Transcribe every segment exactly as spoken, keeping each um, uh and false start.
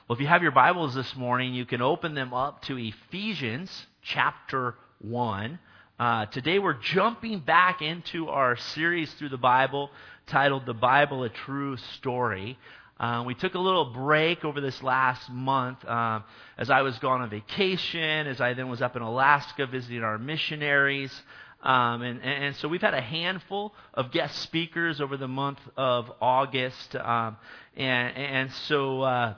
Well, if you have your Bibles this morning, you can open them up to Ephesians chapter one. Uh, today we're jumping back into our series through the Bible titled The Bible, A True Story. Uh, we took a little break over this last month uh, as I was gone on vacation, as I then was up in Alaska visiting our missionaries. Um, and, and so we've had a handful of guest speakers over the month of August. Um, and, and so uh,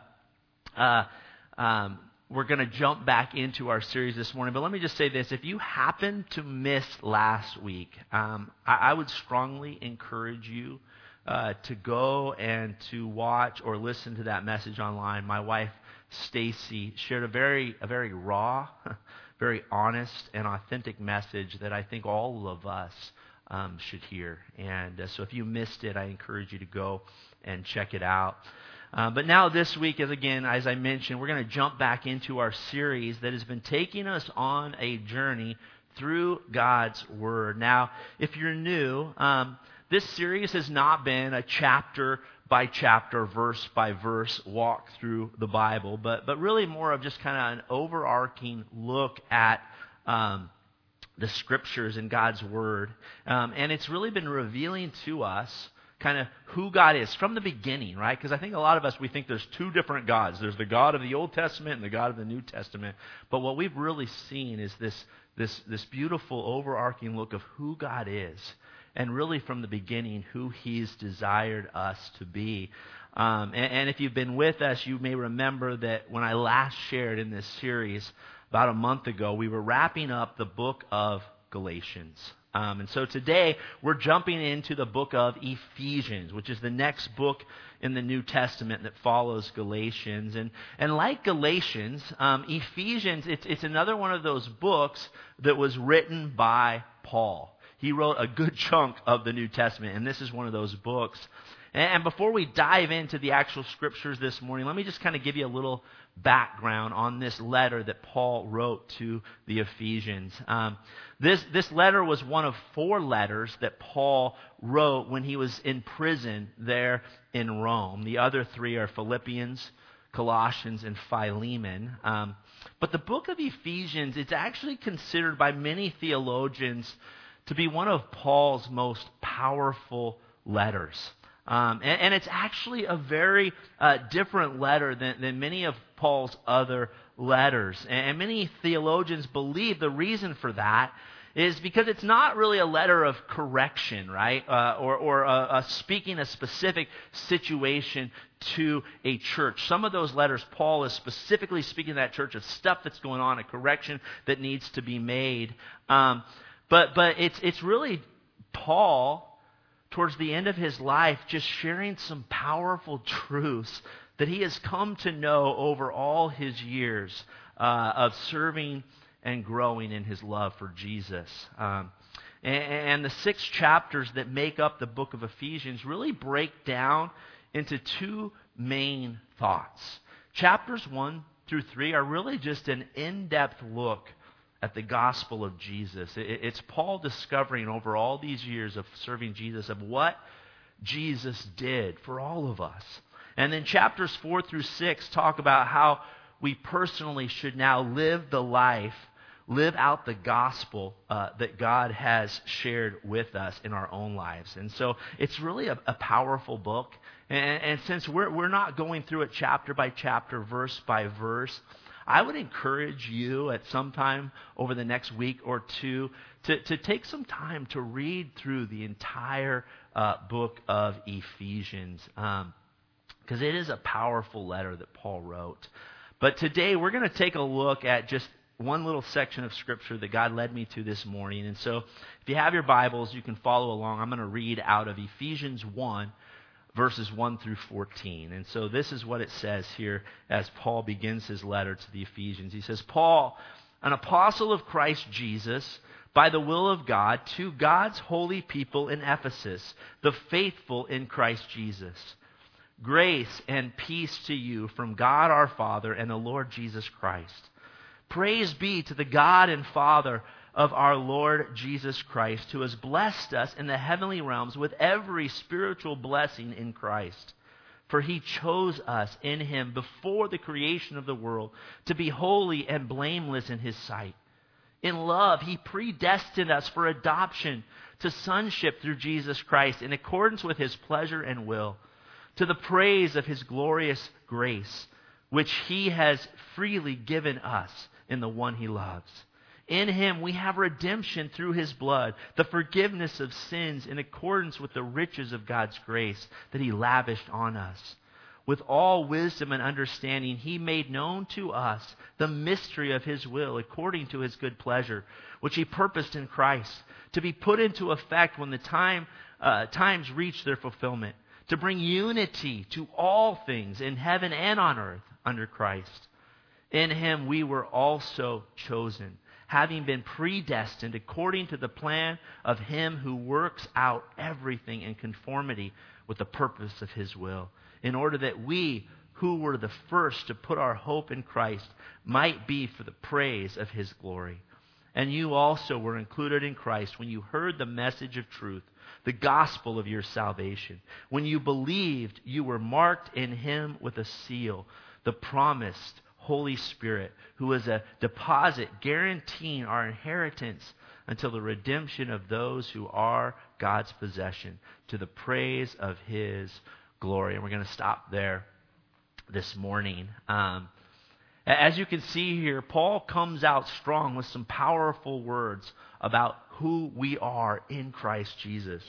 uh, um, we're going to jump back into our series this morning. But let me just say this. If you happen to miss last week, um, I, I would strongly encourage you uh, to go and to watch or listen to that message online. My wife, Stacy, shared a very, a very raw, very honest and authentic message that I think all of us um, should hear. And uh, so if you missed it, I encourage you to go and check it out. Uh, but now this week, as again, as I mentioned, we're going to jump back into our series that has been taking us on a journey through God's Word. Now, if you're new, um, this series has not been a chapter by chapter, verse by verse walk through the Bible, but but really more of just kind of an overarching look at um, the Scriptures and God's Word. Um, and it's really been revealing to us kind of who God is from the beginning, right? Because I think a lot of us, we think there's two different gods. There's the God of the Old Testament and the God of the New Testament. But what we've really seen is this this this beautiful overarching look of who God is. And really from the beginning, who He's desired us to be. Um, and, and if you've been with us, you may remember that when I last shared in this series about a month ago, we were wrapping up the book of Galatians. Um, and so today, we're jumping into the book of Ephesians, which is the next book in the New Testament that follows Galatians. And, and like Galatians, um, Ephesians, it's, it's another one of those books that was written by Paul. He wrote a good chunk of the New Testament, and this is one of those books. And before we dive into the actual scriptures this morning, let me just kind of give you a little background on this letter that Paul wrote to the Ephesians. Um, this, this letter was one of four letters that Paul wrote when he was in prison there in Rome. The other three are Philippians, Colossians, and Philemon. Um, but the book of Ephesians, it's actually considered by many theologians to be one of Paul's most powerful letters. Um, and, and it's actually a very uh, different letter than, than many of Paul's other letters. And, and many theologians believe the reason for that is because it's not really a letter of correction, right? Uh, or or uh, uh, speaking a specific situation to a church. Some of those letters, Paul is specifically speaking to that church of stuff that's going on, a correction that needs to be made. Um But but it's it's really Paul, towards the end of his life, just sharing some powerful truths that he has come to know over all his years uh, of serving and growing in his love for Jesus. Um, and, and the six chapters that make up the book of Ephesians really break down into two main thoughts. Chapters one through three are really just an in-depth look at the gospel of Jesus. It's Paul discovering over all these years of serving Jesus of what Jesus did for all of us. And then chapters four through six talk about how we personally should now live the life, live out the gospel uh, that God has shared with us in our own lives. And so it's really a, a powerful book. And, and since we're, we're not going through it chapter by chapter, verse by verse, I would encourage you at some time over the next week or two to, to take some time to read through the entire uh, book of Ephesians, um, because it is a powerful letter that Paul wrote. But today we're going to take a look at just one little section of Scripture that God led me to this morning. And so if you have your Bibles, you can follow along. I'm going to read out of Ephesians one, verses one through fourteen. And so this is what it says here as Paul begins his letter to the Ephesians. He says, Paul, an apostle of Christ Jesus, by the will of God, to God's holy people in Ephesus, the faithful in Christ Jesus. Grace and peace to you from God our Father and the Lord Jesus Christ. Praise be to the God and Father of our Lord Jesus Christ, who has blessed us in the heavenly realms with every spiritual blessing in Christ. For he chose us in him before the creation of the world to be holy and blameless in his sight. In love, he predestined us for adoption to sonship through Jesus Christ in accordance with his pleasure and will, to the praise of his glorious grace, which he has freely given us in the one he loves. In him we have redemption through his blood, the forgiveness of sins in accordance with the riches of God's grace that he lavished on us. With all wisdom and understanding, he made known to us the mystery of his will according to his good pleasure, which he purposed in Christ, to be put into effect when the time uh, times reach their fulfillment, to bring unity to all things in heaven and on earth under Christ. In him we were also chosen, having been predestined according to the plan of him who works out everything in conformity with the purpose of his will, in order that we, who were the first to put our hope in Christ, might be for the praise of his glory. And you also were included in Christ when you heard the message of truth, the gospel of your salvation. When you believed, you were marked in him with a seal, the promised Holy Spirit, who is a deposit guaranteeing our inheritance until the redemption of those who are God's possession, to the praise of his glory. And we're going to stop there this morning. Um, as you can see here, Paul comes out strong with some powerful words about who we are in Christ Jesus.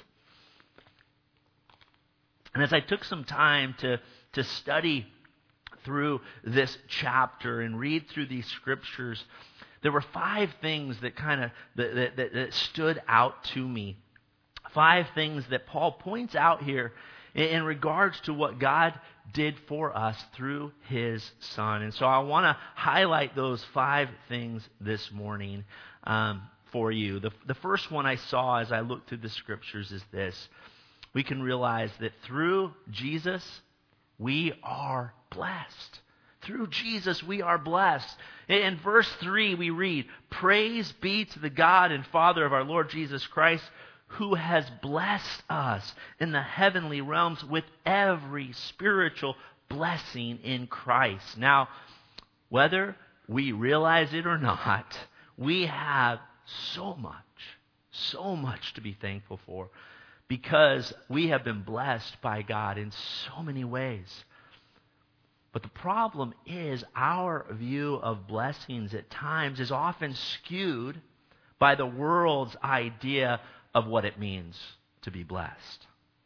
And as I took some time to, to study through this chapter and read through these scriptures, there were five things that kind of that, that, that stood out to me. Five things that Paul points out here in, in regards to what God did for us through his Son. And so I want to highlight those five things this morning um, for you. The, the first one I saw as I looked through the scriptures is this. We can realize that through Jesus, we are blessed. Through Jesus, we are blessed. In verse three, we read, "Praise be to the God and Father of our Lord Jesus Christ, who has blessed us in the heavenly realms with every spiritual blessing in Christ." Now, whether we realize it or not, we have so much, so much to be thankful for, because we have been blessed by God in so many ways. But the problem is our view of blessings at times is often skewed by the world's idea of what it means to be blessed.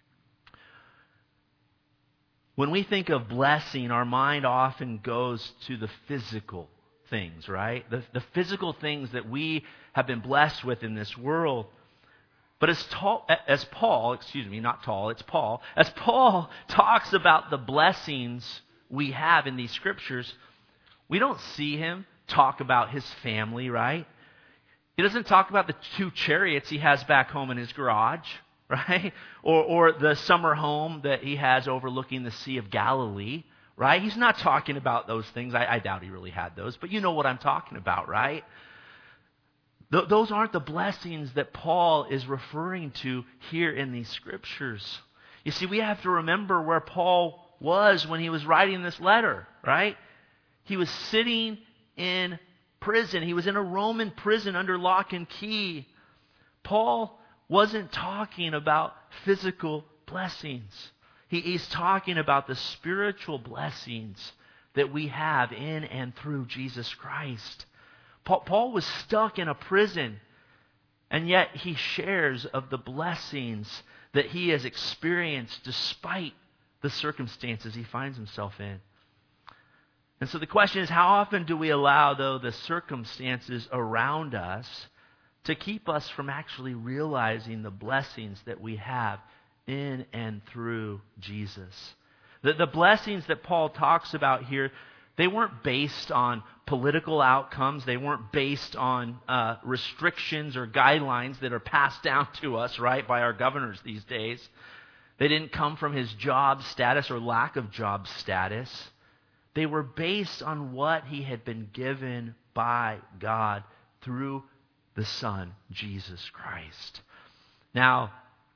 When we think of blessing, our mind often goes to the physical things, right? The, the physical things that we have been blessed with in this world. But as, tall, as Paul, excuse me, not tall, it's Paul, as Paul talks about the blessings we have in these scriptures, we don't see him talk about his family, right? He doesn't talk about the two chariots he has back home in his garage, right? Or, or the summer home that he has overlooking the Sea of Galilee, right? He's not talking about those things. I, I doubt he really had those, but you know what I'm talking about, right? Th- those aren't the blessings that Paul is referring to here in these scriptures. You see, we have to remember where Paul was when he was writing this letter, right? He was sitting in prison. He was in a Roman prison under lock and key. Paul wasn't talking about physical blessings. He, he's talking about the spiritual blessings that we have in and through Jesus Christ. Paul, Paul was stuck in a prison, and yet he shares of the blessings that he has experienced despite the circumstances he finds himself in. And so the question is, how often do we allow, though, the circumstances around us to keep us from actually realizing the blessings that we have in and through Jesus? The, the blessings that Paul talks about here, they weren't based on political outcomes. They weren't based on uh, restrictions or guidelines that are passed down to us, right, by our governors these days. They didn't come from his job status or lack of job status. They were based on what he had been given by God through the Son, Jesus Christ. Now,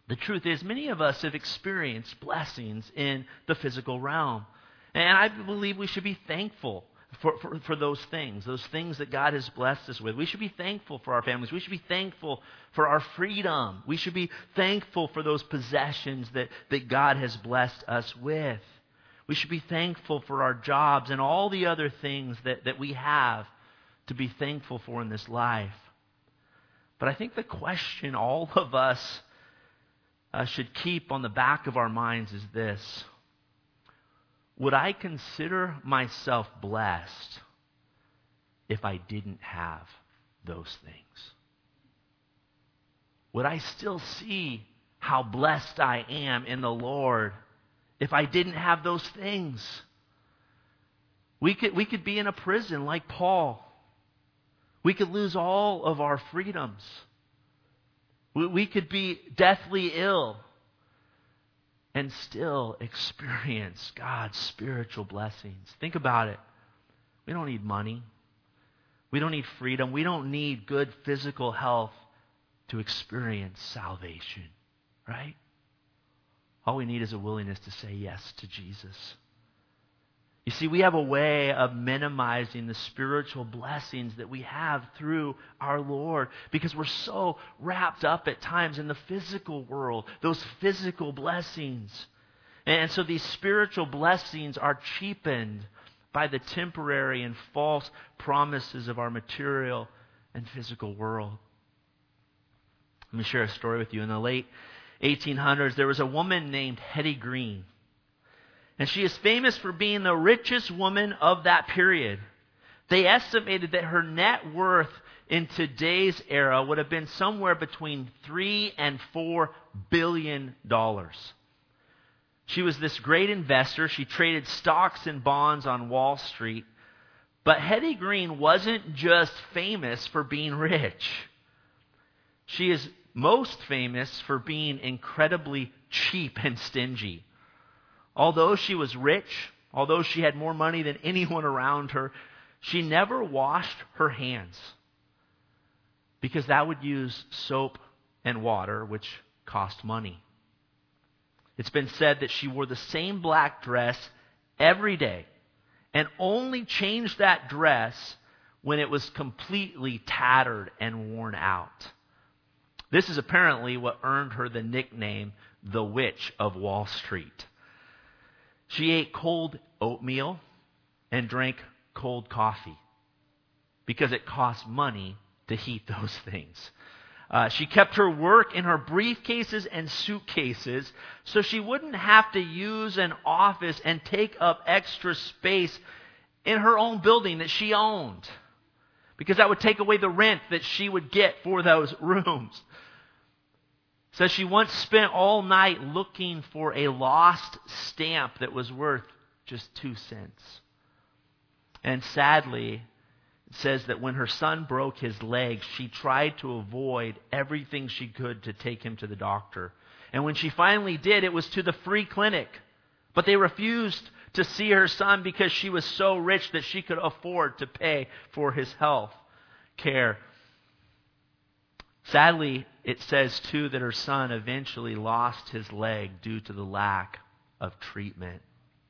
The truth is, many of us have experienced blessings in the physical realm. And I believe we should be thankful for, for, for those things, those things that God has blessed us with. We should be thankful for our families. We should be thankful for our freedom. We should be thankful for those possessions that, that God has blessed us with. We should be thankful for our jobs and all the other things that, that we have to be thankful for in this life. But I think the question all of us uh, should keep on the back of our minds is this: would I consider myself blessed if I didn't have those things? Would I still see how blessed I am in the Lord if I didn't have those things? We could, we could be in a prison like Paul. We could lose all of our freedoms. We, we could be deathly ill and still experience God's spiritual blessings. Think about it. We don't need money. We don't need freedom. We don't need good physical health to experience salvation, right? All we need is a willingness to say yes to Jesus. You see, we have a way of minimizing the spiritual blessings that we have through our Lord because we're so wrapped up at times in the physical world, those physical blessings. And so these spiritual blessings are cheapened by the temporary and false promises of our material and physical world. Let me share a story with you. In the late eighteen hundreds, there was a woman named Hetty Green. And she is famous for being the richest woman of that period. They estimated that her net worth in today's era would have been somewhere between three and four billion dollars. She was this great investor. She traded stocks and bonds on Wall Street. But Hetty Green wasn't just famous for being rich. She is most famous for being incredibly cheap and stingy. Although she was rich, although she had more money than anyone around her, she never washed her hands because that would use soap and water, which cost money. It's been said that she wore the same black dress every day and only changed that dress when it was completely tattered and worn out. This is apparently what earned her the nickname, the Witch of Wall Street. She ate cold oatmeal and drank cold coffee because it cost money to heat those things. Uh, she kept her work in her briefcases and suitcases so she wouldn't have to use an office and take up extra space in her own building that she owned, because that would take away the rent that she would get for those rooms. Says she once spent all night looking for a lost stamp that was worth just two cents. And sadly, it says that when her son broke his leg, she tried to avoid everything she could to take him to the doctor. And when she finally did, it was to the free clinic. But they refused to see her son because she was so rich that she could afford to pay for his health care. Sadly, it says, too, that her son eventually lost his leg due to the lack of treatment.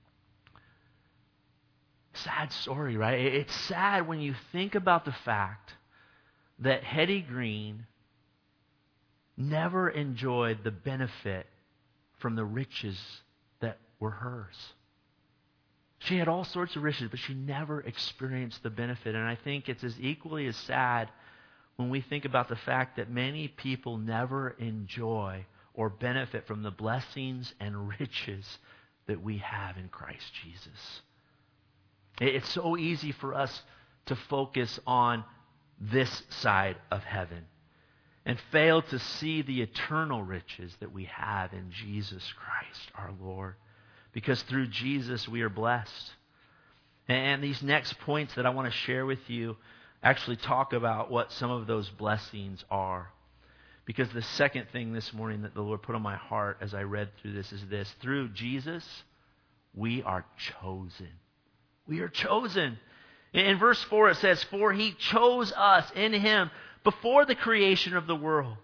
Sad story, right? It's sad when you think about the fact that Hetty Green never enjoyed the benefit from the riches that were hers. She had all sorts of riches, but she never experienced the benefit. And I think it's as equally as sad when we think about the fact that many people never enjoy or benefit from the blessings and riches that we have in Christ Jesus. It's so easy for us to focus on this side of heaven and fail to see the eternal riches that we have in Jesus Christ our Lord. Because through Jesus we are blessed. And these next points that I want to share with you actually talk about what some of those blessings are. Because the second thing this morning that the Lord put on my heart as I read through this is this: through Jesus, we are chosen. We are chosen. In verse four it says, "For he chose us in him before the creation of the world,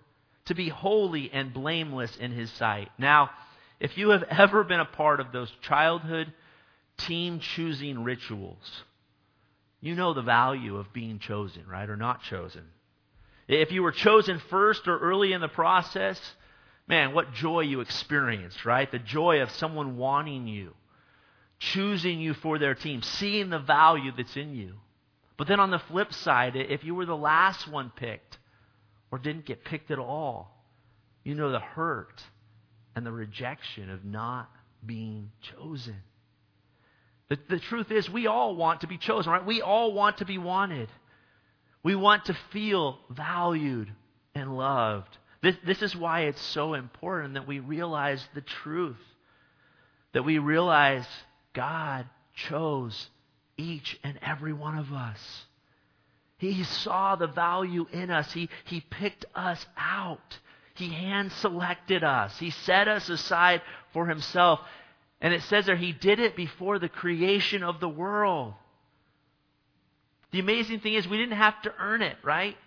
to be holy and blameless in His sight. Now, if you have ever been a part of those childhood team choosing rituals, you know the value of being chosen, right, or not chosen. If you were chosen first or early in the process, man, what joy you experienced, right? The joy of someone wanting you, choosing you for their team, seeing the value that's in you. But then on the flip side, if you were the last one picked or didn't get picked at all, you know the hurt and the rejection of not being chosen. The, the truth is, we all want to be chosen, right? We all want to be wanted. We want to feel valued and loved. This, this is why it's so important that we realize the truth. That we realize God chose each and every one of us. He saw the value in us. He, he picked us out. He hand-selected us. He set us aside for Himself. And it says there, He did it before the creation of the world. The amazing thing is we didn't have to earn it, right?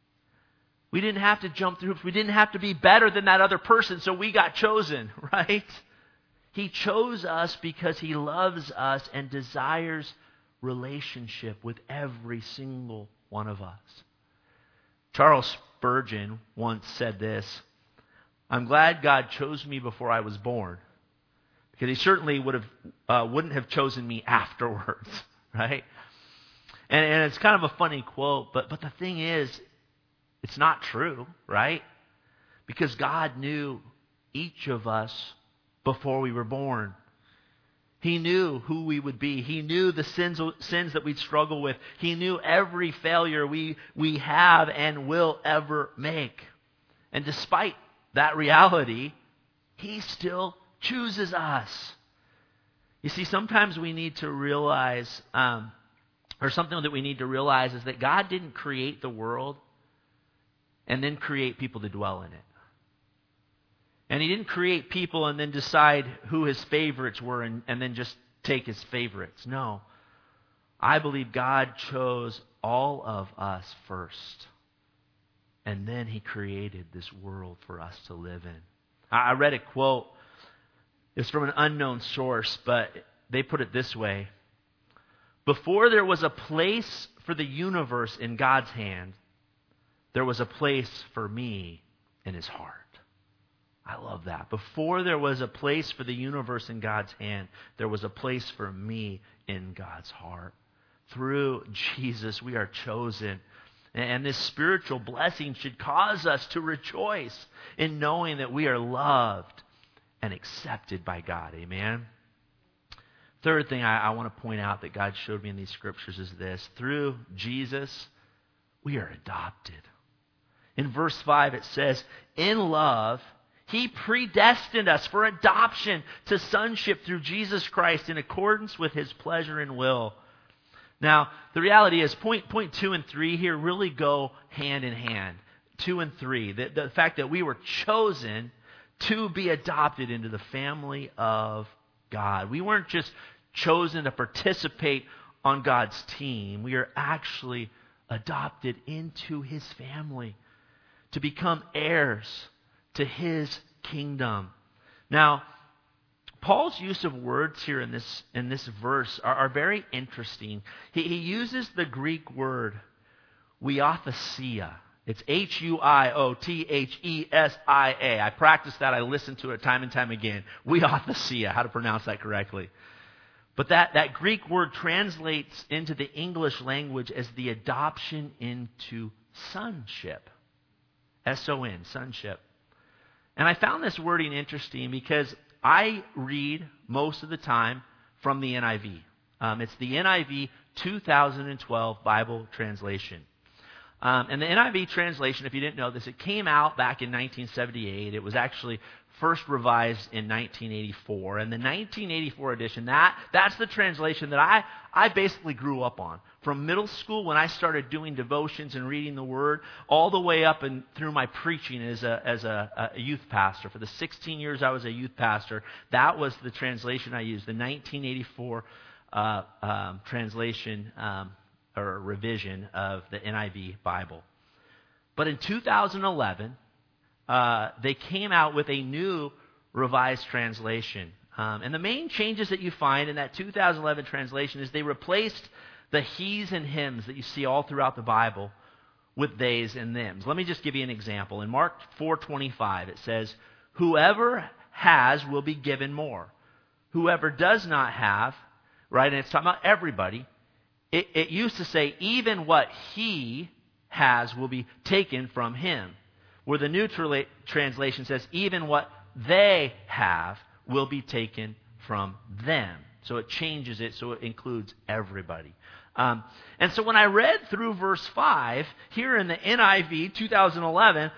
We didn't have to jump through hoops. We didn't have to be better than that other person, so we got chosen, right? He chose us because He loves us and desires relationship with every single one of us. Charles Spurgeon once said this, "I'm glad God chose me before I was born, because He certainly would have uh, wouldn't have chosen me afterwards," right? And, and it's kind of a funny quote, but but the thing is, it's not true, right? Because God knew each of us before we were born. He knew who we would be. He knew the sins, sins that we'd struggle with. He knew every failure we, we have and will ever make. And despite that reality, He still chooses us. You see, sometimes we need to realize, um, or something that we need to realize is that God didn't create the world and then create people to dwell in it. And He didn't create people and then decide who His favorites were and, and then just take His favorites. No. I believe God chose all of us first. And then He created this world for us to live in. I read a quote. It's from an unknown source, but they put it this way. Before there was a place for the universe in God's hand, there was a place for me in His heart. I love that. Before there was a place for the universe in God's hand, there was a place for me in God's heart. Through Jesus, we are chosen. And this spiritual blessing should cause us to rejoice in knowing that we are loved and accepted by God. Amen? Third thing I, I want to point out that God showed me in these scriptures is this. Through Jesus, we are adopted. In verse five it says, in love, He predestined us for adoption to sonship through Jesus Christ in accordance with His pleasure and will. Now, the reality is point, point two and three here really go hand in hand. Two and three. The, the fact that we were chosen to be adopted into the family of God. We weren't just chosen to participate on God's team. We are actually adopted into His family to become heirs to His kingdom. Now, Paul's use of words here in this in this verse are, are very interesting. He, he uses the Greek word huiothesia. It's H U I O T H E S I A. I practiced that. I listened to it time and time again. Huiothesia, how to pronounce that correctly. But that, that Greek word translates into the English language as the adoption into sonship. S O N, sonship. And I found this wording interesting because I read most of the time from the N I V. Um, it's the N I V two thousand twelve Bible translation. Um, and the N I V translation, if you didn't know this, it came out back in nineteen seventy-eight. It was actually first revised in nineteen eighty-four. And the nineteen eighty-four edition, that that's the translation that I, I basically grew up on. From middle school when I started doing devotions and reading the Word, all the way up and through my preaching as a as a, a youth pastor. For the sixteen years I was a youth pastor, that was the translation I used, the nineteen eighty-four uh, um, translation um, or revision of the N I V Bible. But in two thousand eleven, uh, they came out with a new Revised Translation. Um, and the main changes that you find in that two thousand eleven translation is they replaced the he's and hims that you see all throughout the Bible with theys and thems. Let me just give you an example. In Mark four twenty-five, it says, whoever has will be given more. Whoever does not have, right, and it's talking about everybody, it, it used to say, even what he has will be taken from him. Where the New Tra- Translation says, even what they have will be taken from them. So it changes it so it includes everybody. Um, and so when I read through verse five, here in the N I V two thousand eleven,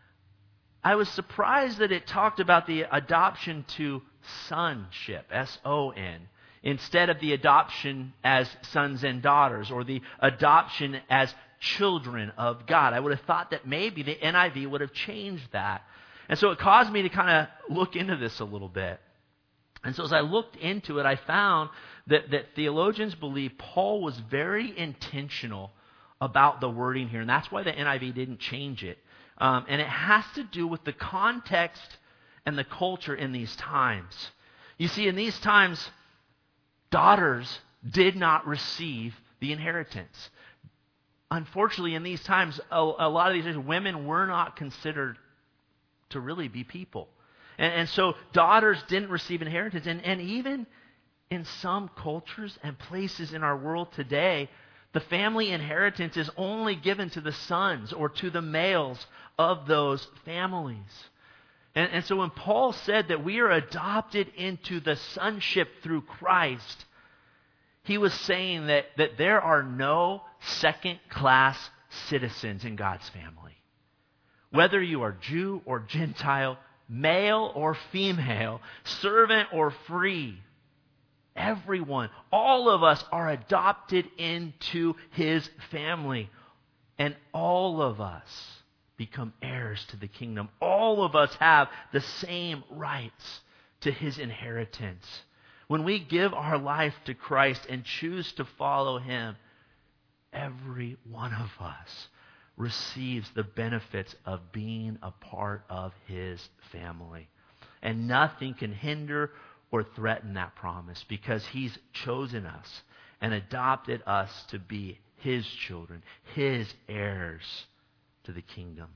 I was surprised that it talked about the adoption to sonship, S O N, instead of the adoption as sons and daughters, or the adoption as children of God. I would have thought that maybe the N I V would have changed that. And so it caused me to kind of look into this a little bit. And so as I looked into it, I found that, that theologians believe Paul was very intentional about the wording here. And that's why the N I V didn't change it. Um, and it has to do with the context and the culture in these times. You see, in these times, daughters did not receive the inheritance. Unfortunately, in these times, a, a lot of these days, women were not considered to really be people. And, and so daughters didn't receive inheritance. And, and even in some cultures and places in our world today, the family inheritance is only given to the sons or to the males of those families. And, and so when Paul said that we are adopted into the sonship through Christ, he was saying that, that there are no second-class citizens in God's family. Whether you are Jew or Gentile, male or female, servant or free, everyone, all of us are adopted into his family. And all of us become heirs to the kingdom. All of us have the same rights to his inheritance. When we give our life to Christ and choose to follow him, every one of us receives the benefits of being a part of his family. And nothing can hinder or threaten that promise, because he's chosen us and adopted us to be his children, his heirs to the kingdom.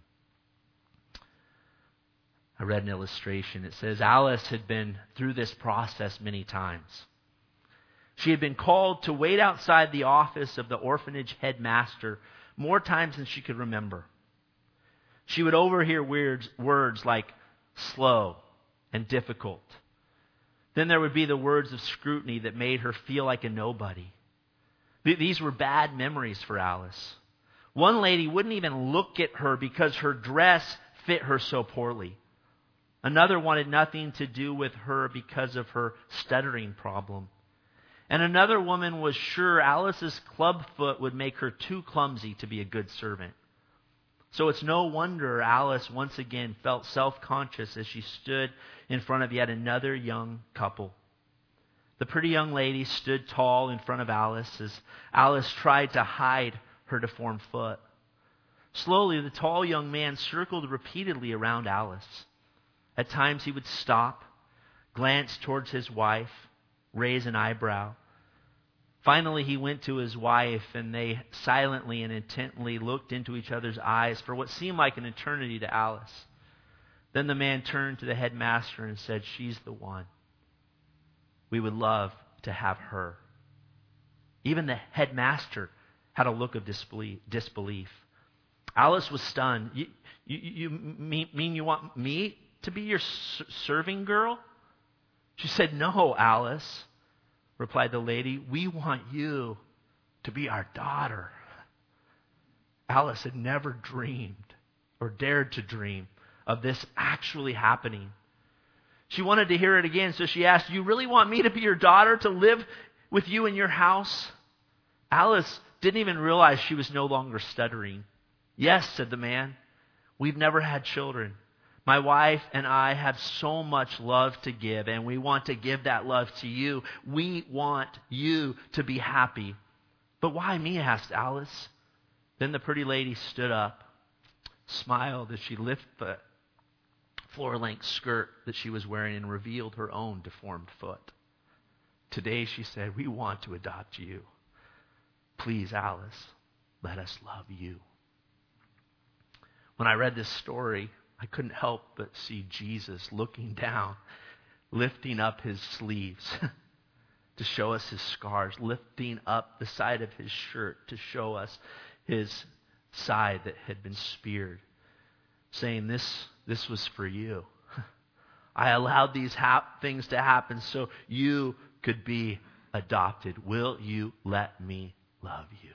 I read an illustration. It says Alice had been through this process many times. She had been called to wait outside the office of the orphanage headmaster more times than she could remember. She would overhear words, words like slow and difficult. Then there would be the words of scrutiny that made her feel like a nobody. These were bad memories for Alice. One lady wouldn't even look at her because her dress fit her so poorly. Another wanted nothing to do with her because of her stuttering problem. And another woman was sure Alice's club foot would make her too clumsy to be a good servant. So it's no wonder Alice once again felt self-conscious as she stood in front of yet another young couple. The pretty young lady stood tall in front of Alice as Alice tried to hide her deformed foot. Slowly, the tall young man circled repeatedly around Alice. At times he would stop, glance towards his wife, raise an eyebrow. Finally, he went to his wife, and they silently and intently looked into each other's eyes for what seemed like an eternity to Alice. Then the man turned to the headmaster and said, "She's the one. We would love to have her." Even the headmaster had a look of disbelief. Alice was stunned. You, you, you mean, mean you want me to be your serving girl? She said, "No, Alice," replied the lady. "We want you to be our daughter." Alice had never dreamed or dared to dream of this actually happening. She wanted to hear it again, so she asked, "You really want me to be your daughter, to live with you in your house?" Alice didn't even realize she was no longer stuttering. "Yes," said the man. "We've never had children. My wife and I have so much love to give, and we want to give that love to you. We want you to be happy." "But why me?" asked Alice. Then the pretty lady stood up, smiled as she lifted the floor-length skirt that she was wearing and revealed her own deformed foot. Today she said, we want to adopt you. Please, Alice, let us love you. When I read this story, I couldn't help but see Jesus looking down, lifting up his sleeves to show us his scars, lifting up the side of his shirt to show us his side that had been speared, saying, this, this was for you. I allowed these hap- things to happen so you could be adopted. Will you let me love you?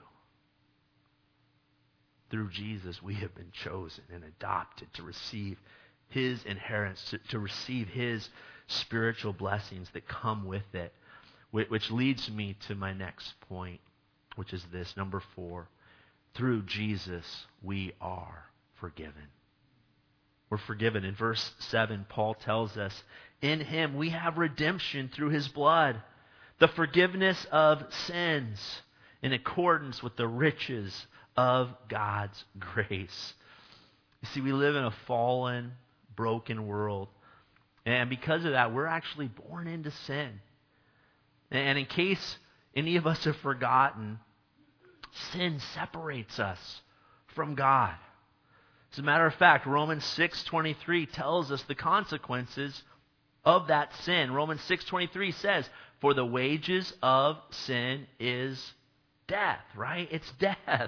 Through Jesus, we have been chosen and adopted to receive his inheritance, to, to receive his spiritual blessings that come with it, which, which leads me to my next point, which is this, number four. Through Jesus, we are forgiven. We're forgiven. In verse seven, Paul tells us, in him we have redemption through his blood, the forgiveness of sins in accordance with the riches of God's grace. You see, we live in a fallen, broken world. And because of that, we're actually born into sin. And in case any of us have forgotten, sin separates us from God. As a matter of fact, Romans six twenty-three tells us the consequences of that sin. Romans six twenty-three says, for the wages of sin is death, right? It's death.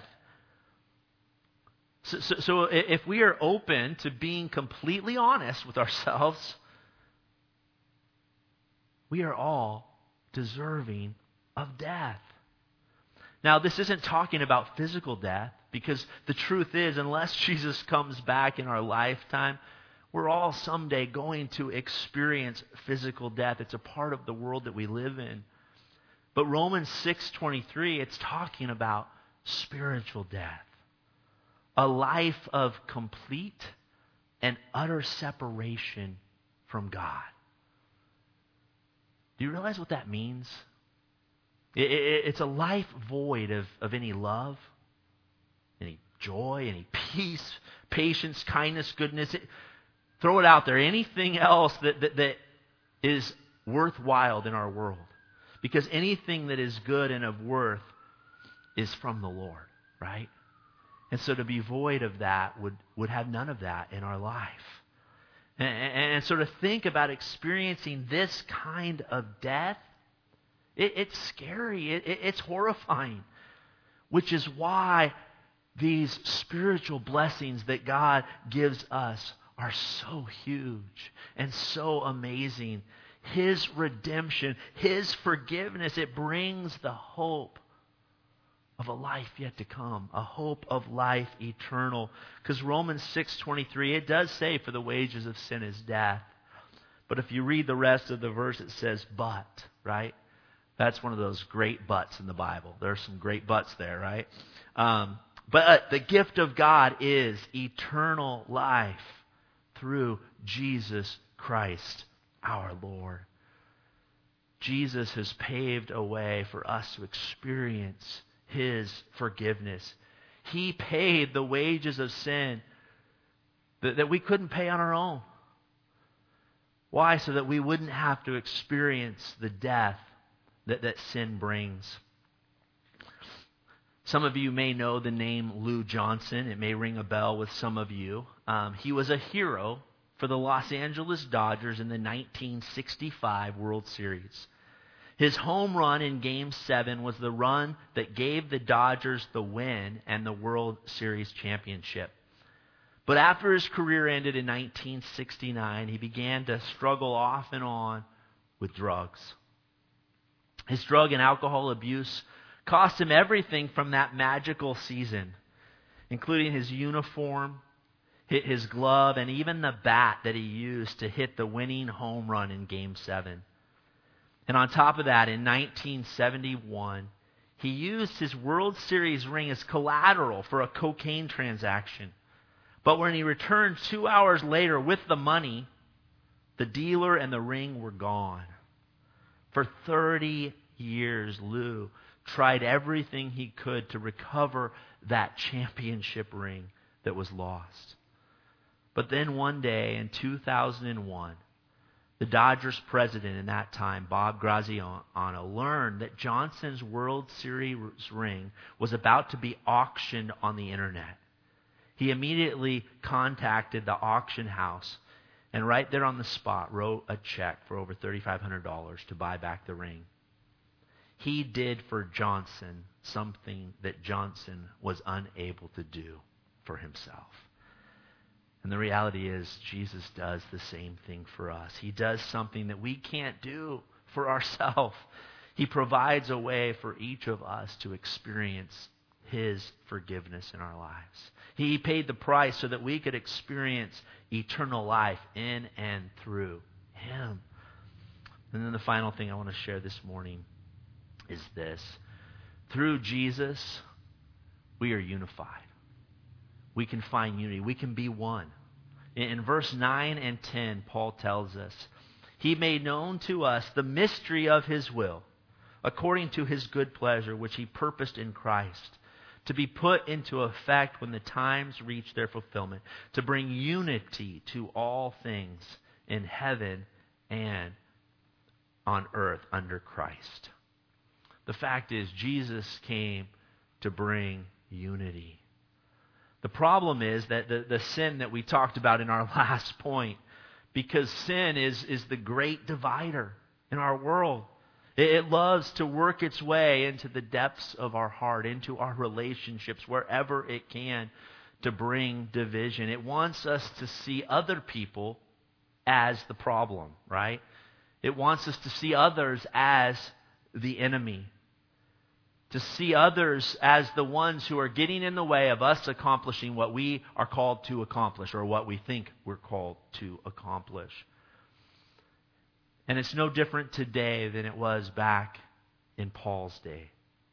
So, so, so if we are open to being completely honest with ourselves, we are all deserving of death. Now, this isn't talking about physical death, because the truth is, unless Jesus comes back in our lifetime, we're all someday going to experience physical death. It's a part of the world that we live in. But Romans six twenty-three, it's talking about spiritual death. A life of complete and utter separation from God. Do you realize what that means? It, it, it's a life void of, of any love, any joy, any peace, patience, kindness, goodness. It, throw it out there. Anything else that, that, that is worthwhile in our world. Because anything that is good and of worth is from the Lord, right? And so to be void of that would, would have none of that in our life. And, and, and so to think about experiencing this kind of death, it, it's scary. It, it, it's horrifying. Which is why these spiritual blessings that God gives us are so huge and so amazing. His redemption, His forgiveness, it brings the hope of a life yet to come, a hope of life eternal. Because Romans six twenty-three, it does say, for the wages of sin is death. But if you read the rest of the verse, it says, but, right? That's one of those great buts in the Bible. There's some great buts there, right? Um, but the gift of God is eternal life through Jesus Christ, our Lord. Jesus has paved a way for us to experience His forgiveness. He paid the wages of sin that, that we couldn't pay on our own. Why? So that we wouldn't have to experience the death that, that sin brings. Some of you may know the name Lou Johnson. It may ring a bell with some of you. Um, he was a hero for the Los Angeles Dodgers in the nineteen sixty-five World Series. His home run in Game seven was the run that gave the Dodgers the win and the World Series championship. But after his career ended in nineteen sixty-nine, he began to struggle off and on with drugs. His drug and alcohol abuse cost him everything from that magical season, including his uniform, his glove, and even the bat that he used to hit the winning home run in Game seven. And on top of that, in nineteen seventy-one, he used his World Series ring as collateral for a cocaine transaction. But when he returned two hours later with the money, the dealer and the ring were gone. For thirty years, Lou tried everything he could to recover that championship ring that was lost. But then one day in two thousand one, the Dodgers president in that time, Bob Graziano, learned that Johnson's World Series ring was about to be auctioned on the internet. He immediately contacted the auction house and right there on the spot wrote a check for over three thousand five hundred dollars to buy back the ring. He did for Johnson something that Johnson was unable to do for himself. And the reality is, Jesus does the same thing for us. He does something that we can't do for ourselves. He provides a way for each of us to experience His forgiveness in our lives. He paid the price so that we could experience eternal life in and through Him. And then the final thing I want to share this morning is this. Through Jesus, we are unified. We can find unity. We can be one. In verse nine and ten, Paul tells us, He made known to us the mystery of His will, according to His good pleasure, which He purposed in Christ, to be put into effect when the times reach their fulfillment, to bring unity to all things in heaven and on earth under Christ. The fact is, Jesus came to bring unity. The problem is that the, the sin that we talked about in our last point, because sin is, is the great divider in our world. It, it loves to work its way into the depths of our heart, into our relationships, wherever it can, to bring division. It wants us to see other people as the problem, right? It wants us to see others as the enemy. To see others as the ones who are getting in the way of us accomplishing what we are called to accomplish, or what we think we're called to accomplish. And it's no different today than it was back in Paul's day.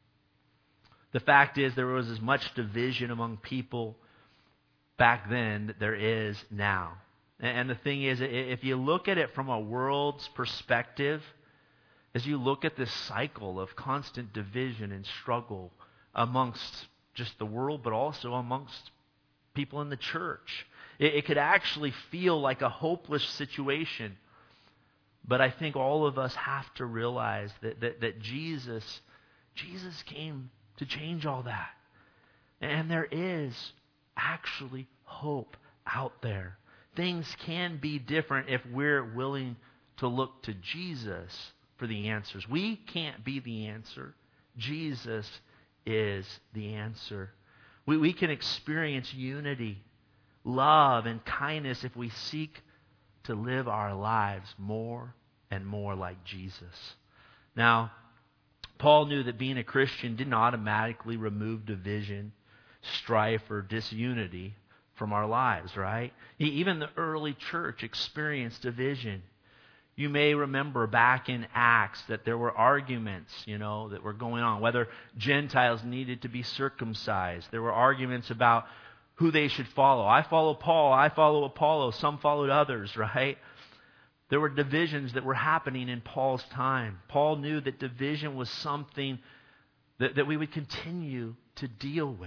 The fact is, there was as much division among people back then that there is now. And the thing is, if you look at it from a world's perspective, as you look at this cycle of constant division and struggle amongst just the world, but also amongst people in the church, it, it could actually feel like a hopeless situation. But I think all of us have to realize that, that, that Jesus, Jesus came to change all that. And there is actually hope out there. Things can be different if we're willing to look to Jesus for the answers. We can't be the answer. Jesus is the answer. We, we can experience unity, love, and kindness if we seek to live our lives more and more like Jesus. Now, Paul knew that being a Christian didn't automatically remove division, strife, or disunity from our lives, right? Even the early church experienced division. You may remember back in Acts that there were arguments, you know, that were going on, whether Gentiles needed to be circumcised. There were arguments about who they should follow. I follow Paul, I follow Apollo, some followed others, right? There were divisions that were happening in Paul's time. Paul knew that division was something that, that we would continue to deal with.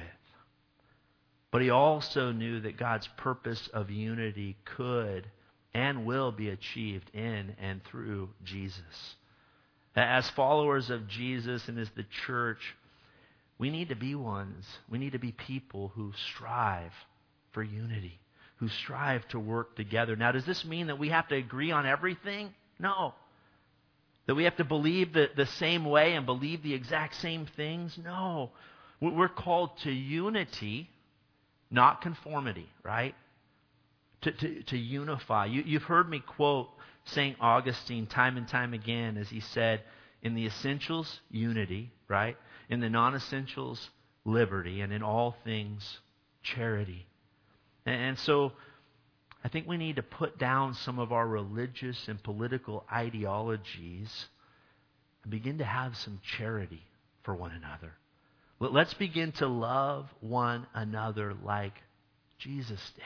But he also knew that God's purpose of unity could and will be achieved in and through Jesus. As followers of Jesus and as the church, we need to be ones, we need to be people who strive for unity, who strive to work together. Now, does this mean that we have to agree on everything? No. That we have to believe the, the same way and believe the exact same things? No. We're called to unity, not conformity, right? To, to, to unify. You, you've heard me quote Saint Augustine time and time again as he said, in the essentials, unity, right? In the non-essentials, liberty. And in all things, charity. And, and so I think we need to put down some of our religious and political ideologies and begin to have some charity for one another. Let's begin to love one another like Jesus did.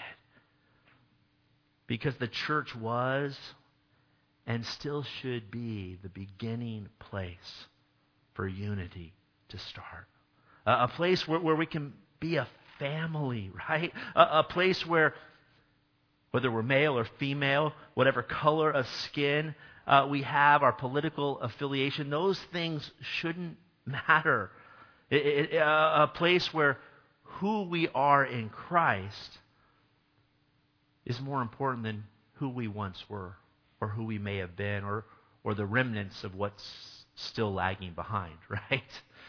Because the church was and still should be the beginning place for unity to start. A, a place where, where we can be a family, right? A, a place where whether we're male or female, whatever color of skin uh, we have, our political affiliation, those things shouldn't matter. It, it, uh, a place where who we are in Christ is more important than who we once were, or who we may have been, or or the remnants of what's still lagging behind, right?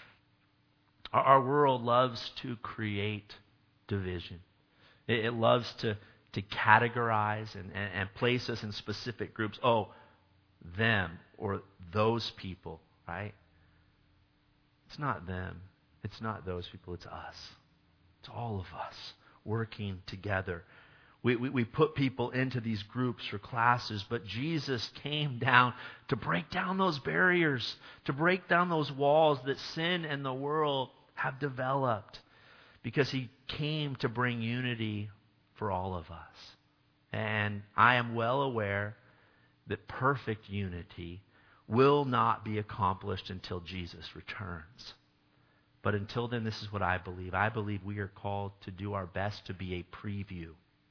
Our, our world loves to create division. It, it loves to, to categorize and, and, and place us in specific groups. Oh, them or those people, right? It's not them. It's not those people. It's us. It's all of us working together. We, we, we put people into these groups or classes, but Jesus came down to break down those barriers, to break down those walls that sin and the world have developed, because he came to bring unity for all of us. And I am well aware that perfect unity will not be accomplished until Jesus returns. But until then, this is what I believe. I believe we are called to do our best to be a preview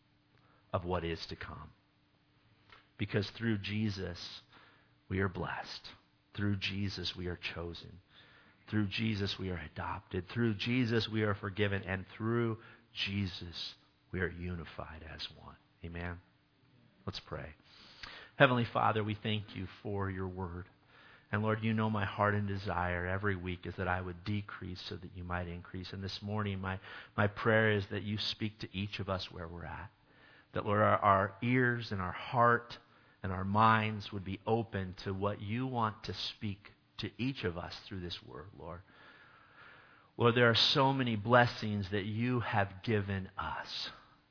of what is to come. Because through Jesus, we are blessed. Through Jesus, we are chosen. Through Jesus, we are adopted. Through Jesus, we are forgiven. And through Jesus, we are unified as one. Amen? Let's pray. Heavenly Father, we thank you for your word. And Lord, you know my heart and desire every week is that I would decrease so that you might increase. And this morning, my, my prayer is that you speak to each of us where we're at. That, Lord, our, our ears and our heart and our minds would be open to what you want to speak to each of us through this word, Lord. Lord, there are so many blessings that you have given us.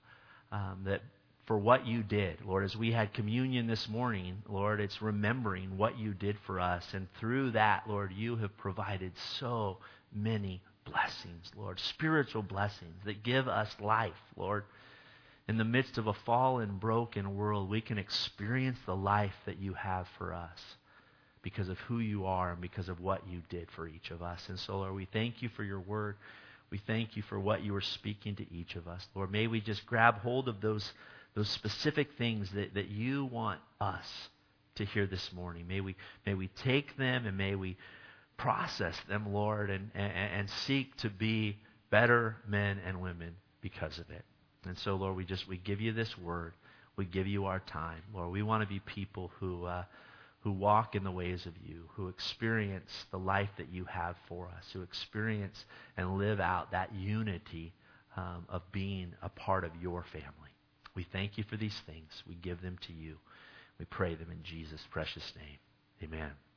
Um, that for what you did, Lord, as we had communion this morning, Lord, it's remembering what you did for us. And through that, Lord, you have provided so many blessings, Lord, spiritual blessings that give us life, Lord. In the midst of a fallen, broken world, we can experience the life that you have for us because of who you are and because of what you did for each of us. And so, Lord, we thank you for your word. We thank you for what you are speaking to each of us. Lord, may we just grab hold of those, those specific things that, that you want us to hear this morning. May we, may we take them and may we process them, Lord, and, and, and seek to be better men and women because of it. And so, Lord, we just we give you this word. We give you our time. Lord, we want to be people who uh, who walk in the ways of you, who experience the life that you have for us, who experience and live out that unity um, of being a part of your family. We thank you for these things. We give them to you. We pray them in Jesus' precious name. Amen.